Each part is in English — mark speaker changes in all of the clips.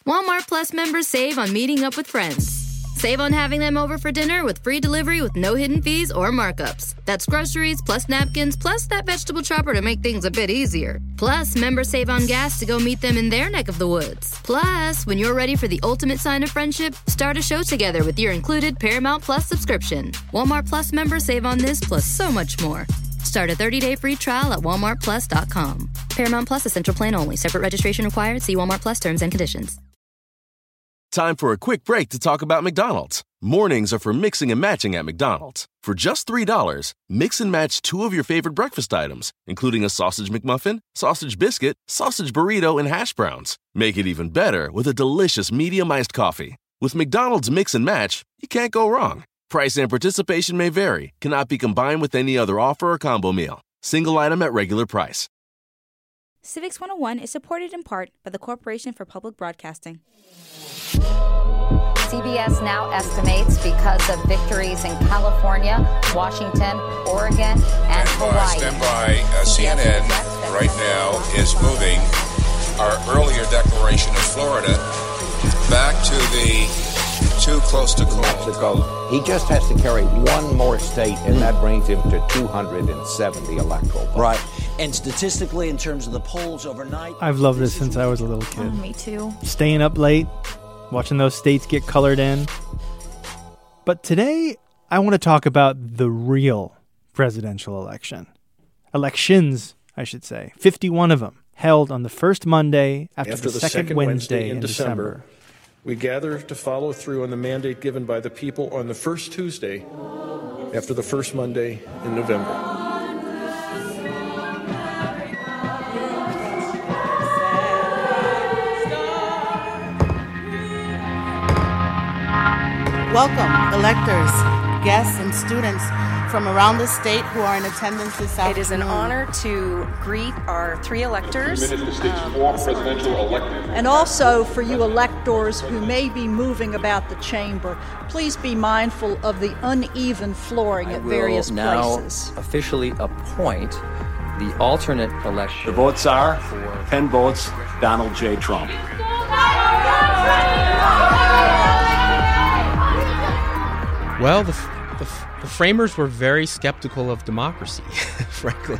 Speaker 1: Walmart Plus members save on meeting up with friends. Save on having them over for dinner with free delivery with no hidden fees or markups. That's groceries, plus napkins, plus that vegetable chopper to make things a bit easier. Plus, members save on gas to go meet them in their neck of the woods. Plus, when you're ready for the ultimate sign of friendship, start a show together with your included Paramount Plus subscription. Walmart Plus members save on this plus so much more. Start a 30-day free trial at walmartplus.com. Paramount Plus Essential Plan only. Separate registration required. See Walmart Plus terms and conditions.
Speaker 2: Time for a quick break to talk about McDonald's. Mornings are for mixing and matching at McDonald's. For just $3, mix and match 2 of your favorite breakfast items, including a sausage McMuffin, sausage biscuit, sausage burrito, and hash browns. Make it even better with a delicious medium iced coffee. With McDonald's Mix and Match, you can't go wrong. Price and participation may vary, cannot be combined with any other offer or combo meal. Single item at regular price.
Speaker 3: Civics 101 is supported in part by the Corporation for Public Broadcasting.
Speaker 4: CBS now estimates because of victories in California, Washington, Oregon, and Hawaii.
Speaker 5: Stand by. CNN right now is moving our earlier declaration of Florida back to the too close to call.
Speaker 6: He just has to carry one more state, and that brings him to 270 electoral votes.
Speaker 7: Right. And statistically, in terms of the polls overnight...
Speaker 8: I've loved this since I was a little kid.
Speaker 3: Oh, me too.
Speaker 8: Staying up late, watching those states get colored in. But today, I want to talk about the real presidential election. Elections, I should say. 51 of them, held on the first Monday after the second Wednesday in December.
Speaker 9: We gather to follow through on the mandate given by the people on the first Tuesday after the first Monday in November.
Speaker 10: Welcome, electors, guests, and students from around the state who are in attendance this afternoon.
Speaker 11: It is an honor to greet our 3 electors.
Speaker 12: And also for you electors who may be moving about the chamber, please be mindful of the uneven flooring at various places.
Speaker 13: I will now officially appoint the alternate election.
Speaker 14: The votes are 10 votes, Donald J. Trump.
Speaker 15: Well, the framers were very skeptical of democracy, frankly.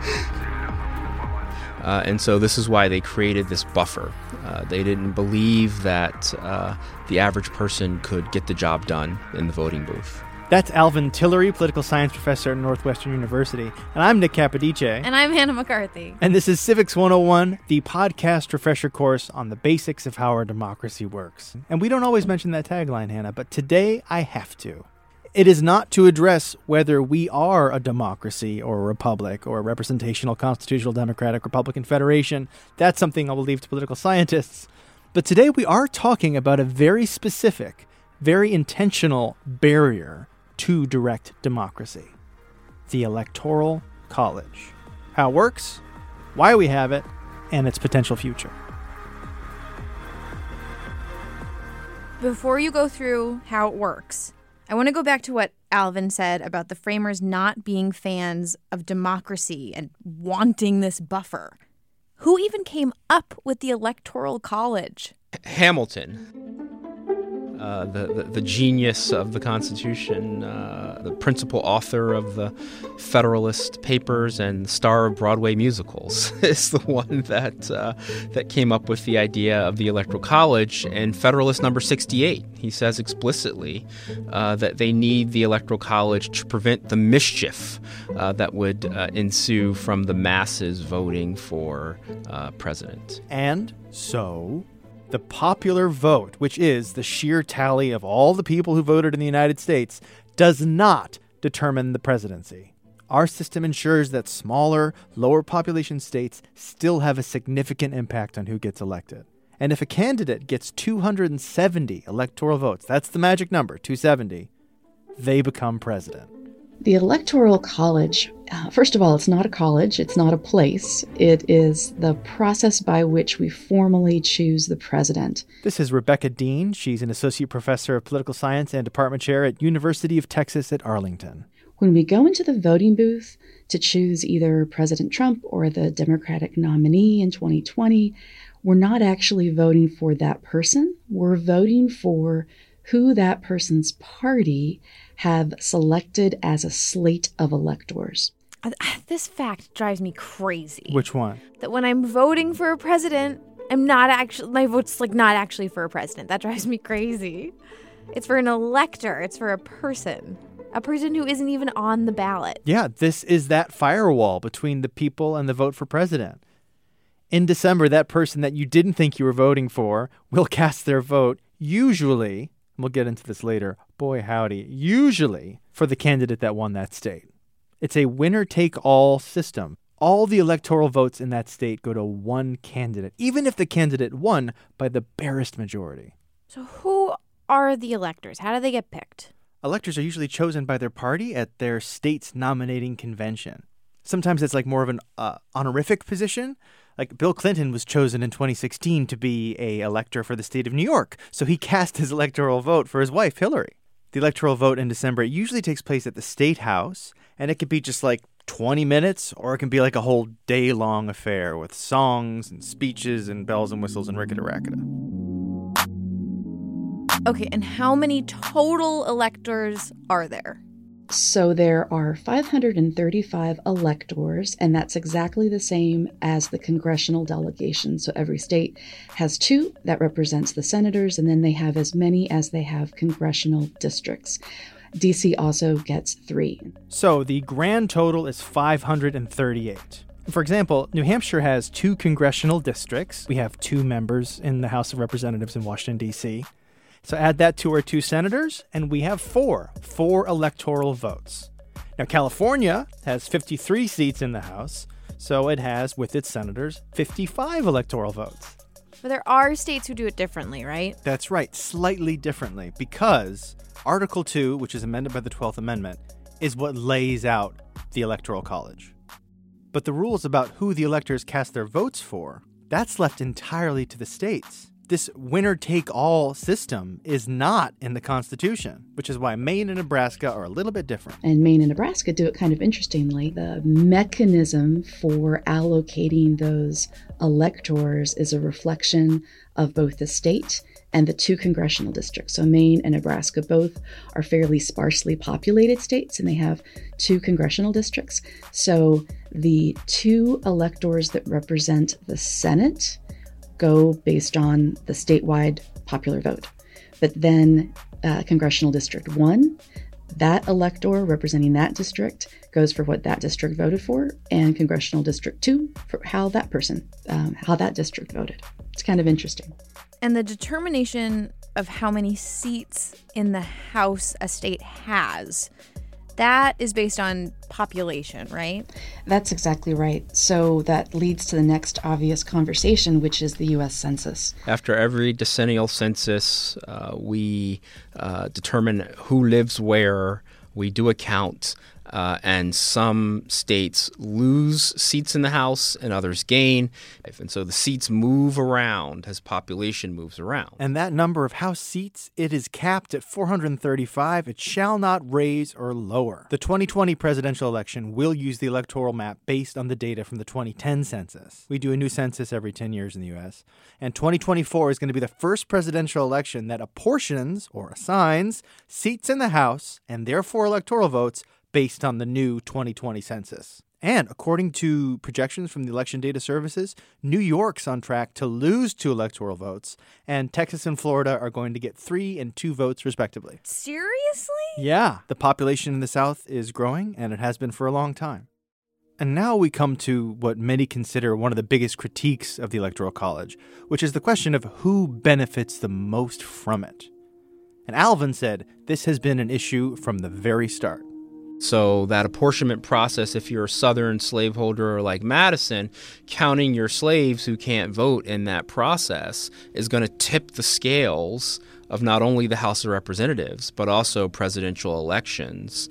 Speaker 15: And so this is why they created this buffer. They didn't believe that the average person could get the job done in the voting booth.
Speaker 8: That's Alvin Tillery, political science professor at Northwestern University. And I'm Nick Capodice.
Speaker 3: And I'm Hannah McCarthy.
Speaker 8: And this is Civics 101, the podcast refresher course on the basics of how our democracy works. And we don't always mention that tagline, Hannah, but today I have to. It is not to address whether we are a democracy or a republic or a representational constitutional democratic Republican federation. That's something I will leave to political scientists. But today we are talking about a very specific, very intentional barrier to direct democracy. The Electoral College. How it works, why we have it, and its potential future.
Speaker 3: Before you go through how it works, I want to go back to what Alvin said about the framers not being fans of democracy and wanting this buffer. Who even came up with the Electoral College?
Speaker 15: Hamilton, the genius of the Constitution, the principal author of the Federalist Papers and the star of Broadway musicals, is the one that came up with the idea of the Electoral College. And Federalist number 68, he says explicitly that they need the Electoral College to prevent the mischief that would ensue from the masses voting for president.
Speaker 8: And so the popular vote, which is the sheer tally of all the people who voted in the United States, does not determine the presidency. Our system ensures that smaller, lower population states still have a significant impact on who gets elected. And if a candidate gets 270 electoral votes, that's the magic number, 270, they become president.
Speaker 16: The Electoral College, first of all, it's not a college, it's not a place. It is the process by which we formally choose the president.
Speaker 8: This is Rebecca Dean. She's an associate professor of political science and department chair at University of Texas at Arlington.
Speaker 16: When we go into the voting booth to choose either President Trump or the Democratic nominee in 2020, we're not actually voting for that person. We're voting for who that person's party have selected as a slate of electors.
Speaker 3: This fact drives me crazy.
Speaker 8: Which one?
Speaker 3: That when I'm voting for a president, my vote's not actually for a president. That drives me crazy. It's for an elector. It's for a person who isn't even on the ballot.
Speaker 8: Yeah, this is that firewall between the people and the vote for president. In December, that person that you didn't think you were voting for will cast their vote, usually, and we'll get into this later, boy howdy, usually for the candidate that won that state. It's a winner-take-all system. All the electoral votes in that state go to one candidate, even if the candidate won by the barest majority.
Speaker 3: So who are the electors? How do they get picked?
Speaker 8: Electors are usually chosen by their party at their state's nominating convention. Sometimes it's more of an honorific position. Like Bill Clinton was chosen in 2016 to be a elector for the state of New York, so he cast his electoral vote for his wife, Hillary. The electoral vote in December usually takes place at the State House, and it could be just 20 minutes, or it can be a whole day-long affair with songs and speeches and bells and whistles and rickety-rackety.
Speaker 3: Okay, and how many total electors are there?
Speaker 16: So there are 535 electors, and that's exactly the same as the congressional delegation. So every state has 2 that represents the senators, and then they have as many as they have congressional districts. D.C. also gets 3.
Speaker 8: So the grand total is 538. For example, New Hampshire has 2 congressional districts. We have 2 members in the House of Representatives in Washington, D.C. So add that to our 2 senators, and we have 4 electoral votes. Now, California has 53 seats in the House, so it has, with its senators, 55 electoral votes.
Speaker 3: But there are states who do it differently, right?
Speaker 8: That's right, slightly differently, because Article 2, which is amended by the 12th Amendment, is what lays out the Electoral College. But the rules about who the electors cast their votes for, that's left entirely to the states. This winner-take-all system is not in the Constitution, which is why Maine and Nebraska are a little bit different.
Speaker 16: And Maine and Nebraska do it kind of interestingly. The mechanism for allocating those electors is a reflection of both the state and the 2 congressional districts. So Maine and Nebraska both are fairly sparsely populated states, and they have 2 congressional districts. So the 2 electors that represent the Senate go based on the statewide popular vote. But then Congressional District 1, that elector representing that district goes for what that district voted for, and Congressional District 2 for how that district voted. It's kind of interesting.
Speaker 3: And the determination of how many seats in the House a state has, that is based on population, right?
Speaker 16: That's exactly right. So that leads to the next obvious conversation, which is the U.S. Census.
Speaker 15: After every decennial census, we determine who lives where. We do a count, and some states lose seats in the House and others gain. And so the seats move around as population moves around.
Speaker 8: And that number of House seats, it is capped at 435. It shall not raise or lower. The 2020 presidential election will use the electoral map based on the data from the 2010 census. We do a new census every 10 years in the U.S., and 2024 is going to be the first presidential election that apportions or assigns seats in the House and therefore electoral votes based on the new 2020 census. And according to projections from the Election Data Services, New York's on track to lose 2 electoral votes, and Texas and Florida are going to get 3 and 2 votes respectively.
Speaker 3: Seriously?
Speaker 8: Yeah. The population in the South is growing, and it has been for a long time. And now we come to what many consider one of the biggest critiques of the Electoral College, which is the question of who benefits the most from it. And Alvin said this has been an issue from the very start.
Speaker 15: So that apportionment process, if you're a Southern slaveholder like Madison, counting your slaves who can't vote in that process is going to tip the scales of not only the House of Representatives, but also presidential elections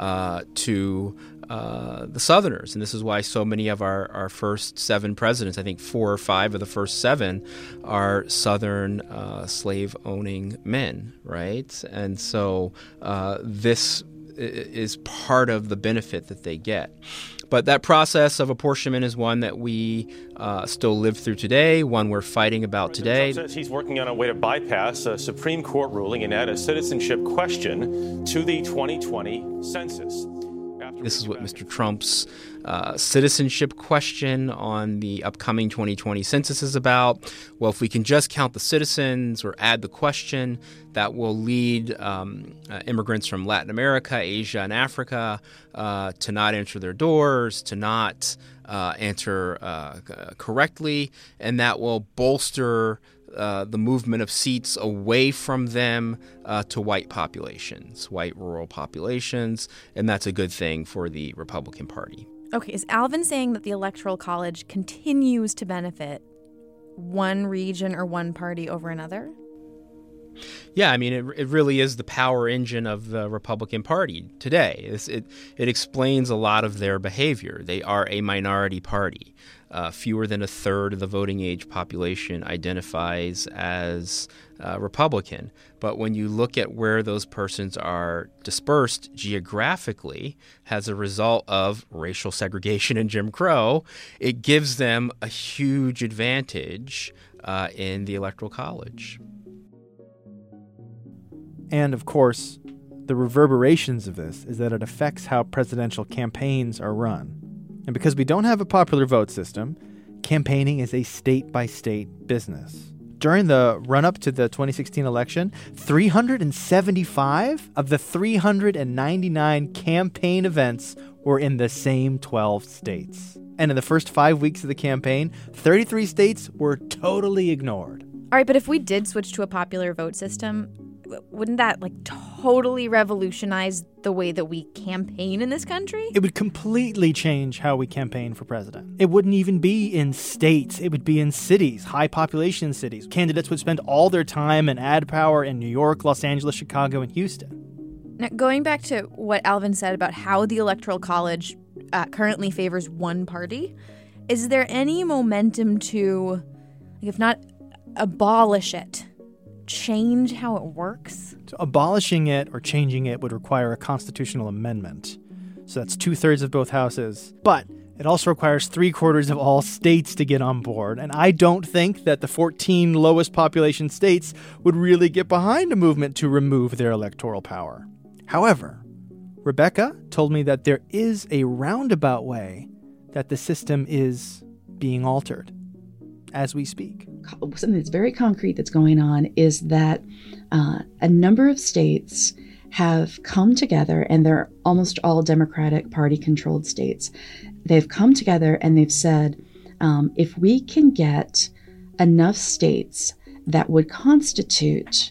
Speaker 15: to the Southerners. And this is why so many of our first 7 presidents, I think 4 or 5 of the first 7, are Southern slave-owning men, right? And so this is part of the benefit that they get. But that process of apportionment is one that we still live through today, one we're fighting about today.
Speaker 17: Trump says he's working on a way to bypass a Supreme Court ruling and add a citizenship question to the 2020 census.
Speaker 15: This is what Mr. Trump's citizenship question on the upcoming 2020 census is about. Well, if we can just count the citizens or add the question, that will lead immigrants from Latin America, Asia, and Africa to not enter their doors, to not answer correctly, and that will bolster the movement of seats away from them to white populations, white rural populations, and that's a good thing for the Republican Party.
Speaker 3: Okay, is Alvin saying that the Electoral College continues to benefit one region or one party over another?
Speaker 15: Yeah, I mean, it really is the power engine of the Republican Party today. It explains a lot of their behavior. They are a minority party. Fewer than a third of the voting age population identifies as Republican. But when you look at where those persons are dispersed geographically as a result of racial segregation and Jim Crow, it gives them a huge advantage in the Electoral College.
Speaker 8: And, of course, the reverberations of this is that it affects how presidential campaigns are run. And because we don't have a popular vote system, campaigning is a state-by-state business. During the run-up to the 2016 election, 375 of the 399 campaign events were in the same 12 states. And in the first 5 weeks of the campaign, 33 states were totally ignored.
Speaker 3: All right, but if we did switch to a popular vote system, wouldn't that totally revolutionize the way that we campaign in this country?
Speaker 8: It would completely change how we campaign for president. It wouldn't even be in states. It would be in cities, high population cities. Candidates would spend all their time and ad power in New York, Los Angeles, Chicago, and Houston.
Speaker 3: Now, going back to what Alvin said about how the Electoral College currently favors one party, is there any momentum to, if not abolish it, change how it works?
Speaker 8: So abolishing it or changing it would require a constitutional amendment. So that's 2/3 of both houses. But it also requires 3/4 of all states to get on board. And I don't think that the 14 lowest population states would really get behind a movement to remove their electoral power. However, Rebecca told me that there is a roundabout way that the system is being altered as we speak.
Speaker 16: Something that's very concrete that's going on is that a number of states have come together, and they're almost all Democratic Party-controlled states. They've come together and they've said, if we can get enough states that would constitute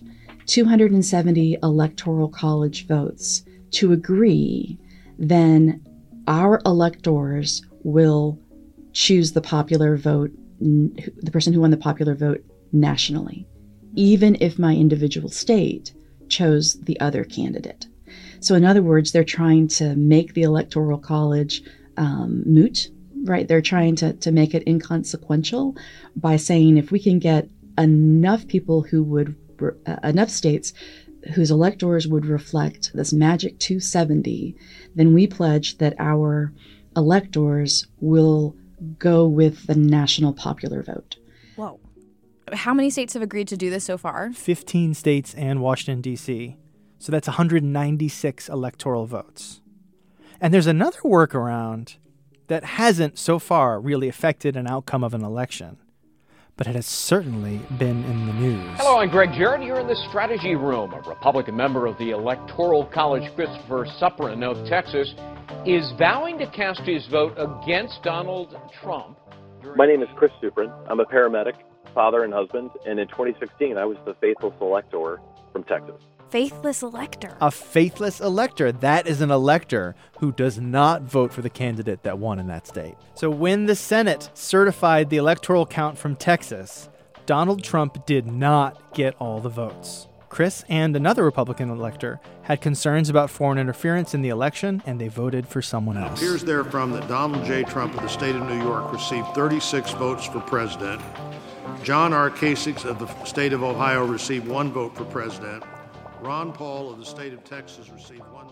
Speaker 16: 270 Electoral College votes to agree, then our electors will choose the popular vote, the person who won the popular vote nationally, even if my individual state chose the other candidate. So in other words, they're trying to make the Electoral College moot, right? They're trying to make it inconsequential by saying if we can get enough people who would, enough states whose electors would reflect this magic 270, then we pledge that our electors will go with the national popular vote.
Speaker 3: Whoa. How many states have agreed to do this so far?
Speaker 8: 15 states and Washington, D.C. So that's 196 electoral votes. And there's another workaround that hasn't so far really affected an outcome of an election, but it has certainly been in the news.
Speaker 18: Hello, I'm Greg Jarrett. You're in the Strategy Room. A Republican member of the Electoral College, Christopher Suprin of Texas, is vowing to cast his vote against Donald Trump.
Speaker 19: My name is Chris Suprin. I'm a paramedic, father and husband, and in 2016, I was the faithless elector from Texas.
Speaker 3: Faithless elector?
Speaker 8: A faithless elector. That is an elector who does not vote for the candidate that won in that state. So when the Senate certified the electoral count from Texas, Donald Trump did not get all the votes. Chris and another Republican elector had concerns about foreign interference in the election, and they voted for someone else.
Speaker 20: It appears therefrom that Donald J. Trump of the state of New York received 36 votes for president. John R. Kasich of the state of Ohio received 1 vote for president. Ron Paul of the state of Texas received 1 vote for president.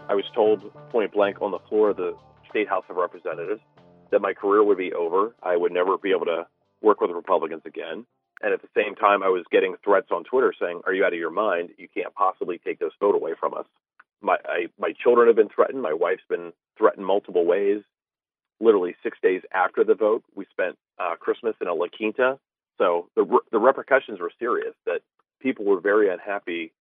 Speaker 19: I was told point blank on the floor of the State House of Representatives that my career would be over. I would never be able to work with Republicans again. And at the same time, I was getting threats on Twitter saying, "Are you out of your mind? You can't possibly take this vote away from us." My children have been threatened. My wife's been threatened multiple ways. Literally 6 days after the vote, we spent Christmas in a La Quinta. So the repercussions were serious, that people were very unhappy.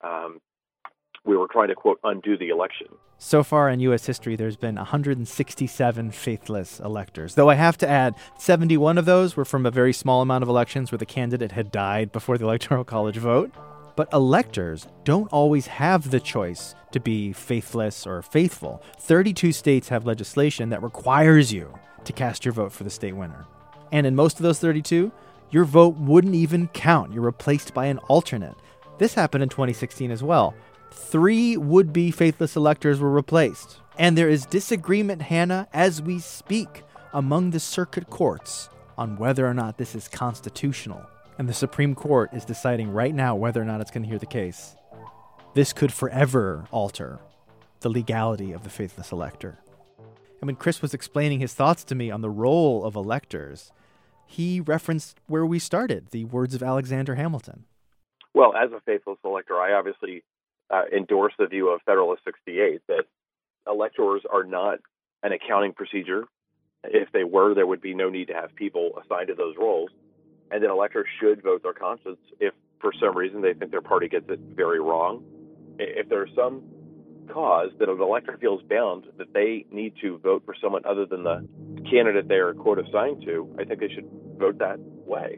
Speaker 19: We were trying to, quote, undo the election.
Speaker 8: So far in U.S. history, there's been 167 faithless electors. Though I have to add, 71 of those were from a very small amount of elections where the candidate had died before the Electoral College vote. But electors don't always have the choice to be faithless or faithful. 32 states have legislation that requires you to cast your vote for the state winner. And in most of those 32, your vote wouldn't even count. You're replaced by an alternate. This happened in 2016 as well. 3 would-be faithless electors were replaced. And there is disagreement, Hannah, as we speak, among the circuit courts on whether or not this is constitutional. And the Supreme Court is deciding right now whether or not it's going to hear the case. This could forever alter the legality of the faithless elector. And when Chris was explaining his thoughts to me on the role of electors, he referenced where we started, the words of Alexander Hamilton.
Speaker 19: Well, as a faithless elector, I obviously endorse the view of Federalist 68 that electors are not an accounting procedure. If they were, there would be no need to have people assigned to those roles. And that electors should vote their conscience if, for some reason, they think their party gets it very wrong. If there's some cause that an elector feels bound that they need to vote for someone other than the candidate they are, quote, assigned to, I think they should vote that way.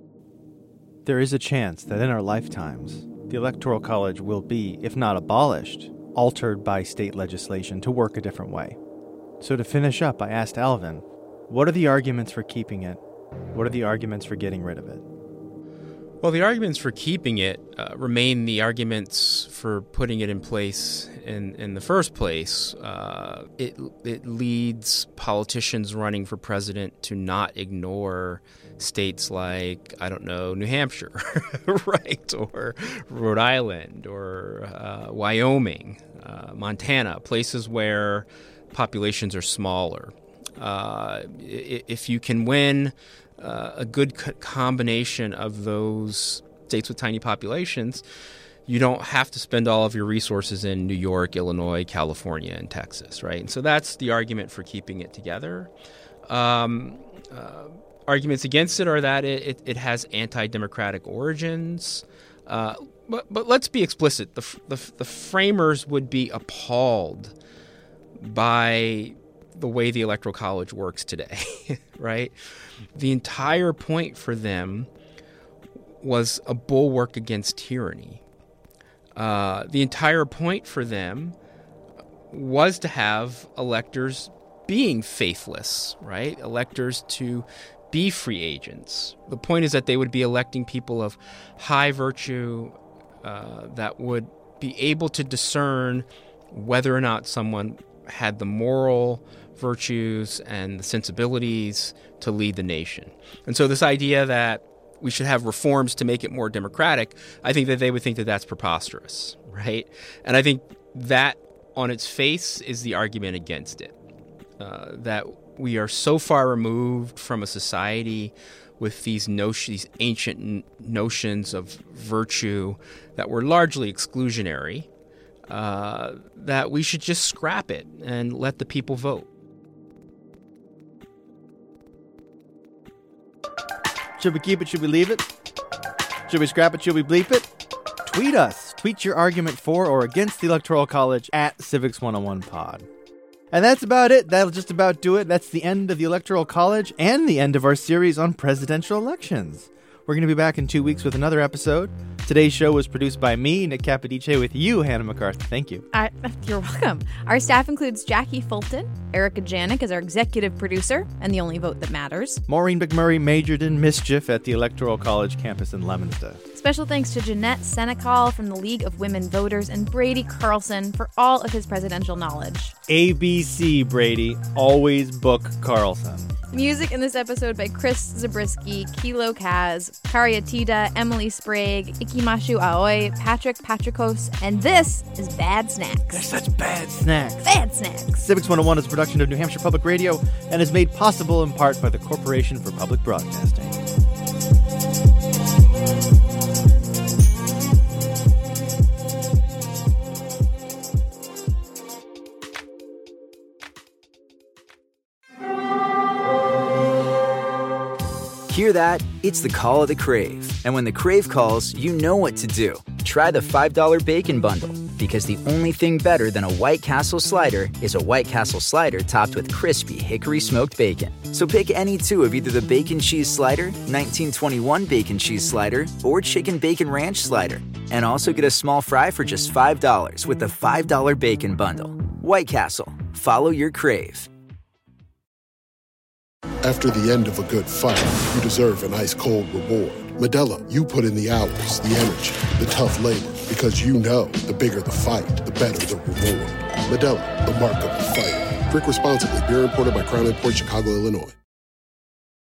Speaker 8: There is a chance that in our lifetimes, the Electoral College will be, if not abolished, altered by state legislation to work a different way. So to finish up, I asked Alvin, what are the arguments for keeping it? What are the arguments for getting rid of it?
Speaker 15: Well, the arguments for keeping it remain the arguments for putting it in place in the first place. It leads politicians running for president to not ignore states like, I don't know, New Hampshire, right, or Rhode Island, or Wyoming, Montana, places where populations are smaller. If you can win a good combination of those states with tiny populations, you don't have to spend all of your resources in New York, Illinois, California, and Texas, right? And so that's the argument for keeping it together. Arguments against it are that it has anti-democratic origins. But let's be explicit. The framers would be appalled by the way the Electoral College works today, right? The entire point for them was a bulwark against tyranny. The entire point for them was to have electors being faithless, right? Electors to be free agents. The point is that they would be electing people of high virtue that would be able to discern whether or not someone had the moral virtues and the sensibilities to lead the nation. And so this idea that we should have reforms to make it more democratic, I think that they would think that that's preposterous, right? And I think that on its face is the argument against it, that we are so far removed from a society with these ancient notions of virtue that were largely exclusionary, that we should just scrap it and let the people vote.
Speaker 8: Should we keep it? Should we leave it? Should we scrap it? Should we bleep it? Tweet us. Tweet your argument for or against the Electoral College at Civics 101 Pod. And that's about it. That'll just about do it. That's the end of the Electoral College and the end of our series on presidential elections. We're going to be back in 2 weeks with another episode. Today's show was produced by me, Nick Capodice, with you, Hannah McCarthy. Thank you.
Speaker 3: You're welcome. Our staff includes Jackie Fulton, Erica Janik as our executive producer, and the only vote that matters.
Speaker 8: Maureen McMurray majored in mischief at the Electoral College campus in Leominster.
Speaker 3: Special thanks to Jeanette Senecal from the League of Women Voters and Brady Carlson for all of his presidential knowledge.
Speaker 8: ABC, Brady. Always book Carlson.
Speaker 3: Music in this episode by Chris Zabriskie, Kilo Kaz, Karyatida, Emily Sprague, Iki Himashu Aoi, Patrick Patrikos, and this is Bad Snacks.
Speaker 8: They're such bad snacks.
Speaker 3: Bad Snacks.
Speaker 8: Civics 101 is a production of New Hampshire Public Radio and is made possible in part by the Corporation for Public Broadcasting.
Speaker 21: Hear that? It's the call of the Crave. And when the Crave calls, you know what to do. Try the $5 Bacon Bundle, because the only thing better than a White Castle slider is a White Castle slider topped with crispy hickory smoked bacon. So pick any two of either the Bacon Cheese Slider, 1921 Bacon Cheese Slider, or Chicken Bacon Ranch Slider. And also get a small fry for just $5 with the $5 Bacon Bundle. White Castle. Follow your Crave.
Speaker 22: After the end of a good fight, you deserve an ice-cold reward. Modelo, you put in the hours, the energy, the tough labor, because you know the bigger the fight, the better the reward. Modelo, the mark of the fighter. Drink responsibly. Beer imported by Crown Imports, Chicago, Illinois.